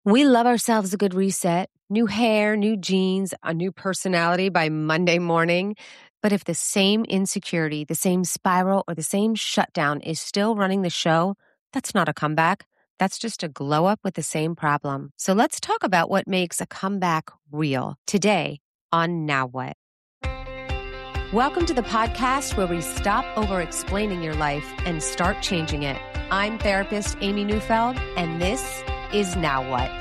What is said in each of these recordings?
We love ourselves a good reset, new hair, new jeans, a new personality by Monday morning. But if the same insecurity, the same spiral, or the same shutdown is still running the show, that's not a comeback. That's just a glow up with the same problem. So let's talk about what makes a comeback real today on Now What? Welcome to the podcast where we stop over explaining your life and start changing it. I'm therapist Amy Neufeld, and this is Now What?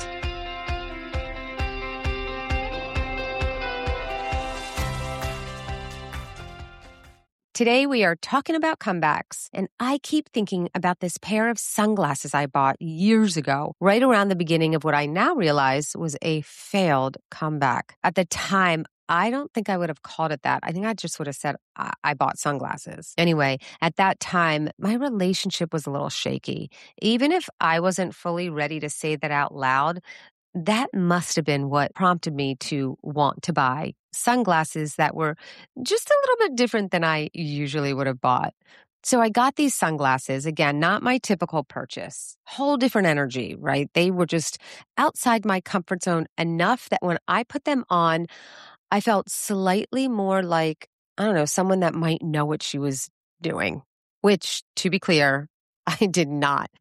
Today we are talking about comebacks, and I keep thinking about this pair of sunglasses I bought years ago, right around the beginning of what I now realize was a failed comeback. At the time, I don't think I would have called it that. I think I just would have said I bought sunglasses. Anyway, at that time, my relationship was a little shaky. Even if I wasn't fully ready to say that out loud, that must have been what prompted me to want to buy sunglasses that were just a little bit different than I usually would have bought. So I got these sunglasses, again, not my typical purchase, whole different energy, right? They were just outside my comfort zone enough that when I put them on, I felt slightly more like, I don't know, someone that might know what she was doing, which, to be clear, I did not.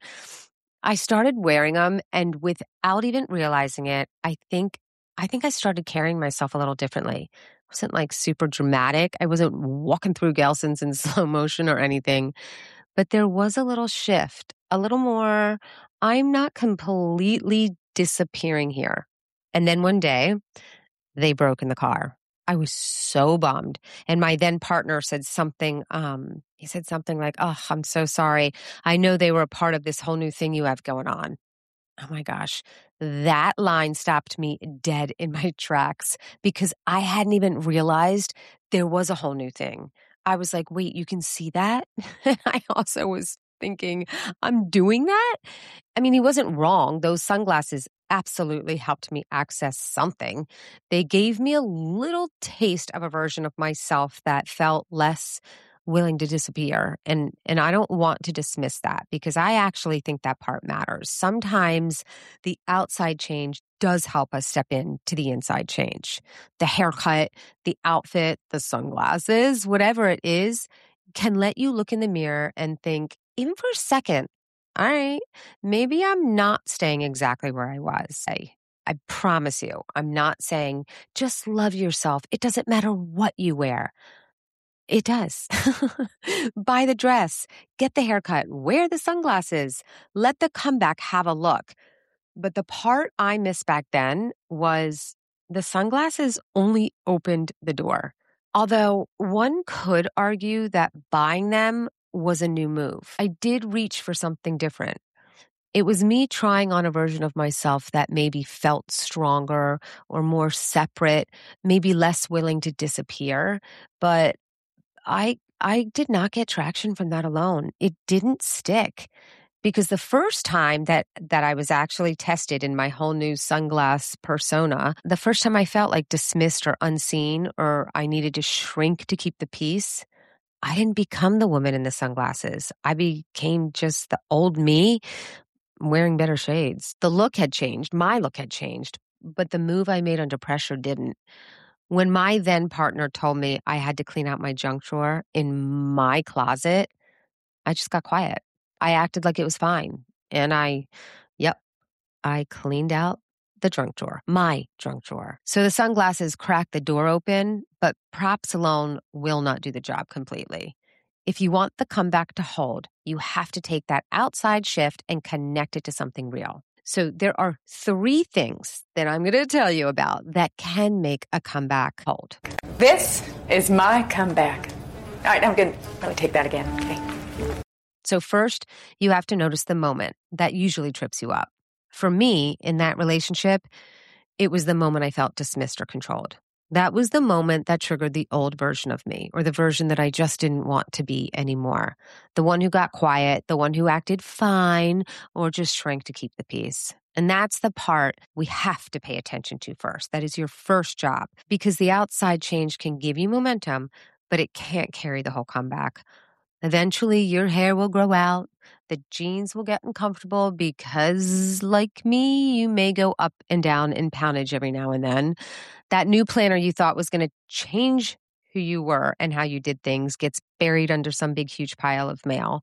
I started wearing them, and without even realizing it, I think I started carrying myself a little differently. It wasn't like super dramatic. I wasn't walking through Gelson's in slow motion or anything, but there was a little shift, a little more, I'm not completely disappearing here. And then one day, they broke in the car. I was so bummed. And my then partner said something, he said something like, "Oh, I'm so sorry. I know they were a part of this whole new thing you have going on." Oh my gosh. That line stopped me dead in my tracks because I hadn't even realized there was a whole new thing. I was like, wait, you can see that? I also was thinking, I'm doing that? I mean, he wasn't wrong. Those sunglasses absolutely helped me access something. They gave me a little taste of a version of myself that felt less willing to disappear. And I don't want to dismiss that because I actually think that part matters. Sometimes the outside change does help us step into the inside change. The haircut, the outfit, the sunglasses, whatever it is, can let you look in the mirror and think, even for a second, all right, maybe I'm not staying exactly where I was. I promise you, I'm not saying just love yourself. It doesn't matter what you wear. It does. Buy the dress, get the haircut, wear the sunglasses, let the comeback have a look. But the part I missed back then was the sunglasses only opened the door. Although one could argue that buying them was a new move. I did reach for something different. It was me trying on a version of myself that maybe felt stronger or more separate, maybe less willing to disappear. But I did not get traction from that alone. It didn't stick because the first time that I was actually tested in my whole new sunglass persona, the first time I felt like dismissed or unseen or I needed to shrink to keep the peace, I didn't become the woman in the sunglasses. I became just the old me wearing better shades. The look had changed. My look had changed, but the move I made under pressure didn't. When my then partner told me I had to clean out my junk drawer in my closet, I just got quiet. I acted like it was fine. And I cleaned out the junk drawer, my junk drawer. So the sunglasses cracked the door open, but props alone will not do the job completely. If you want the comeback to hold, you have to take that outside shift and connect it to something real. So there are 3 things that I'm going to tell you about that can make a comeback hold. This is my comeback. All right, I'm going to really take that again. Okay. So first, you have to notice the moment that usually trips you up. For me, in that relationship, it was the moment I felt dismissed or controlled. That was the moment that triggered the old version of me, or the version that I just didn't want to be anymore. The one who got quiet, the one who acted fine, or just shrank to keep the peace. And that's the part we have to pay attention to first. That is your first job, because the outside change can give you momentum, but it can't carry the whole comeback. Eventually, your hair will grow out. The jeans will get uncomfortable because, like me, you may go up and down in poundage every now and then. That new planner you thought was going to change who you were and how you did things gets buried under some big, huge pile of mail.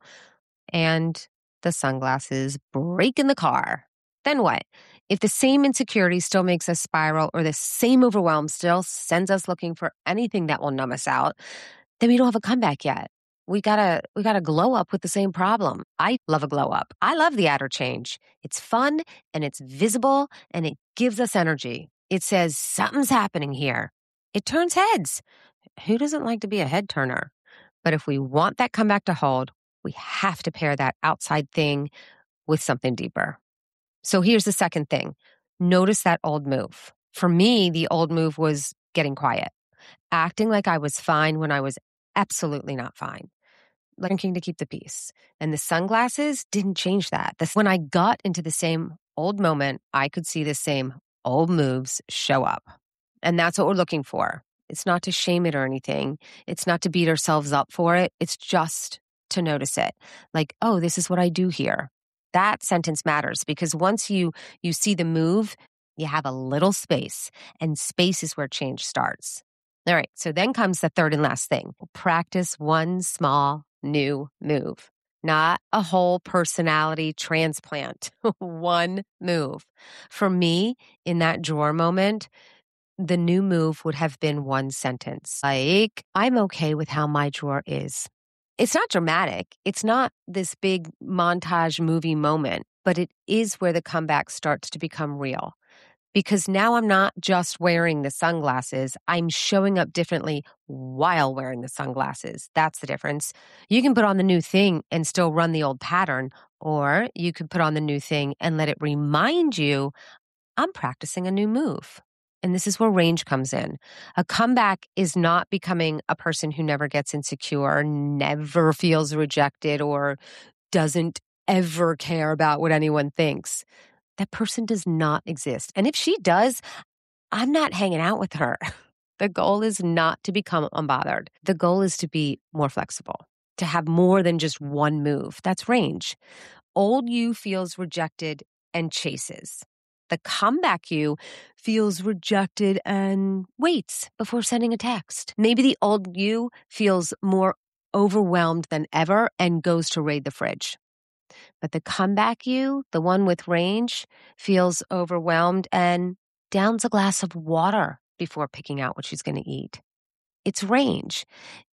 And the sunglasses break in the car. Then what? If the same insecurity still makes us spiral or the same overwhelm still sends us looking for anything that will numb us out, then we don't have a comeback yet. We gotta glow up with the same problem. I love a glow up. I love the outer change. It's fun and it's visible and it gives us energy. It says something's happening here. It turns heads. Who doesn't like to be a head turner? But if we want that comeback to hold, we have to pair that outside thing with something deeper. So here's the second thing. Notice that old move. For me, the old move was getting quiet, acting like I was fine when I was absolutely not fine, drinking to keep the peace. And the sunglasses didn't change that. When I got into the same old moment, I could see the same old moves show up. And that's what we're looking for. It's not to shame it or anything. It's not to beat ourselves up for it. It's just to notice it. Like, oh, this is what I do here. That sentence matters because once you see the move, you have a little space, and space is where change starts. All right, so then comes the third and last thing. Practice one small new move, not a whole personality transplant. One move. For me, in that drawer moment, the new move would have been one sentence, like, I'm okay with how my drawer is. It's not dramatic. It's not this big montage movie moment, but it is where the comeback starts to become real. Because now I'm not just wearing the sunglasses, I'm showing up differently while wearing the sunglasses. That's the difference. You can put on the new thing and still run the old pattern, or you could put on the new thing and let it remind you, I'm practicing a new move. And this is where range comes in. A comeback is not becoming a person who never gets insecure, never feels rejected, or doesn't ever care about what anyone thinks. That person does not exist. And if she does, I'm not hanging out with her. The goal is not to become unbothered. The goal is to be more flexible, to have more than just one move. That's range. Old you feels rejected and chases. The comeback you feels rejected and waits before sending a text. Maybe the old you feels more overwhelmed than ever and goes to raid the fridge. But the comeback you, the one with range, feels overwhelmed and downs a glass of water before picking out what she's going to eat. It's range.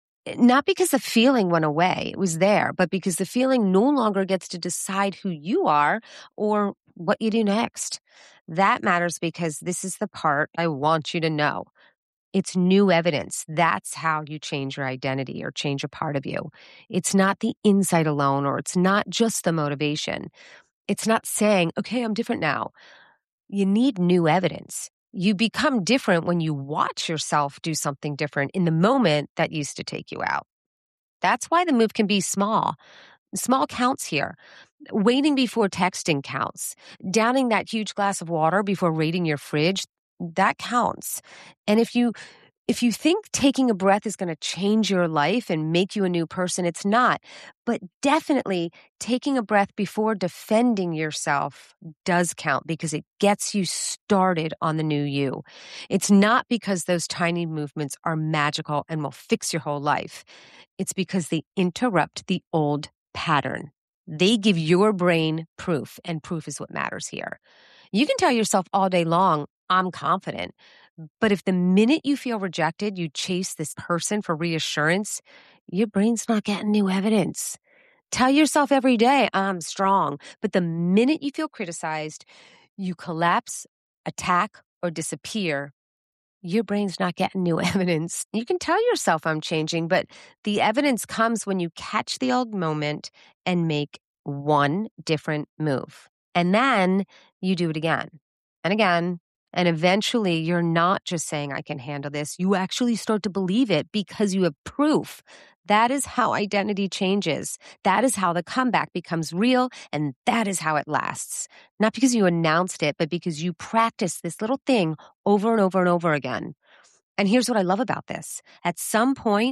Not because the feeling went away, it was there, but because the feeling no longer gets to decide who you are or what you do next. That matters because this is the part I want you to know. It's new evidence. That's how you change your identity or change a part of you. It's not the insight alone, or it's not just the motivation. It's not saying, okay, I'm different now. You need new evidence. You become different when you watch yourself do something different in the moment that used to take you out. That's why the move can be small. Small counts here. Waiting before texting counts. Downing that huge glass of water before raiding your fridge, that counts. And if you think taking a breath is going to change your life and make you a new person, it's not. But definitely taking a breath before defending yourself does count because it gets you started on the new you. It's not because those tiny movements are magical and will fix your whole life. It's because they interrupt the old pattern. They give your brain proof, and proof is what matters here. You can tell yourself all day long, I'm confident. But if the minute you feel rejected, you chase this person for reassurance, your brain's not getting new evidence. Tell yourself every day, I'm strong. But the minute you feel criticized, you collapse, attack, or disappear. Your brain's not getting new evidence. You can tell yourself I'm changing, but the evidence comes when you catch the old moment and make one different move. And then you do it again and again. And eventually you're not just saying, I can handle this. You actually start to believe it because you have proof. That is how identity changes. That is how the comeback becomes real. And that is how it lasts. Not because you announced it, but because you practice this little thing over and over and over again. And here's what I love about this. At some point,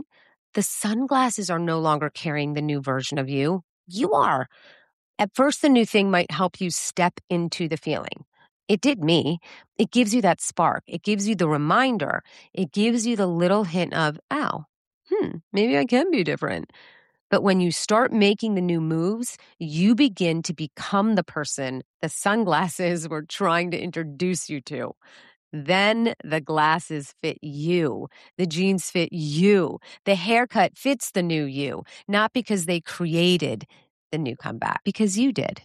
The sunglasses are no longer carrying the new version of you. You are. At first, the new thing might help you step into the feeling. It did me. It gives you that spark. It gives you the reminder. It gives you the little hint of, oh, maybe I can be different. But when you start making the new moves, you begin to become the person the sunglasses were trying to introduce you to. Then the glasses fit you. The jeans fit you. The haircut fits the new you, not because they created the new comeback, because you did.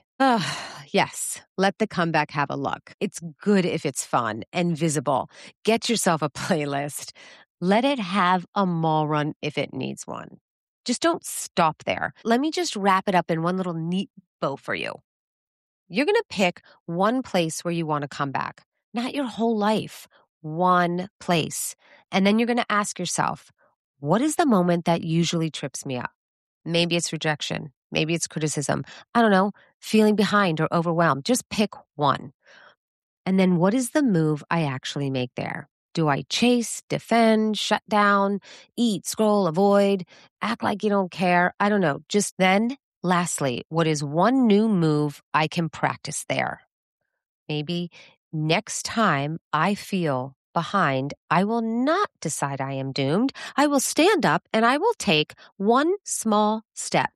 Yes, let the comeback have a look. It's good if it's fun and visible. Get yourself a playlist. Let it have a mall run if it needs one. Just don't stop there. Let me just wrap it up in one little neat bow for you. You're going to pick one place where you want to come back. Not your whole life, one place. And then you're going to ask yourself, what is the moment that usually trips me up? Maybe it's rejection. Maybe it's criticism. I don't know, feeling behind or overwhelmed. Just pick one. And then what is the move I actually make there? Do I chase, defend, shut down, eat, scroll, avoid, act like you don't care? I don't know. Just then, lastly, what is one new move I can practice there? Maybe next time I feel behind, I will not decide I am doomed. I will stand up and I will take one small step.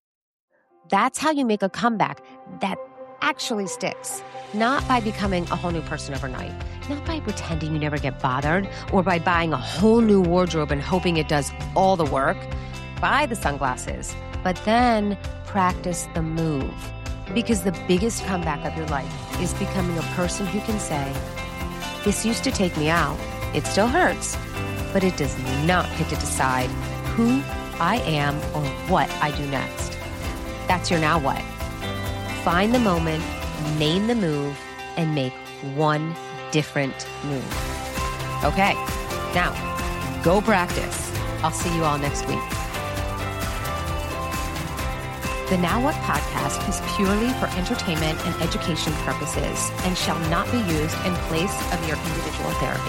That's how you make a comeback that actually sticks. Not by becoming a whole new person overnight. Not by pretending you never get bothered or by buying a whole new wardrobe and hoping it does all the work. Buy the sunglasses, but then practice the move. Because the biggest comeback of your life is becoming a person who can say, this used to take me out. It still hurts, but it does not get to decide who I am or what I do next. That's your now what. Find the moment, name the move, and make one different move. Okay, now go practice. I'll see you all next week. The Now What podcast is purely for entertainment and education purposes and shall not be used in place of your individual therapy.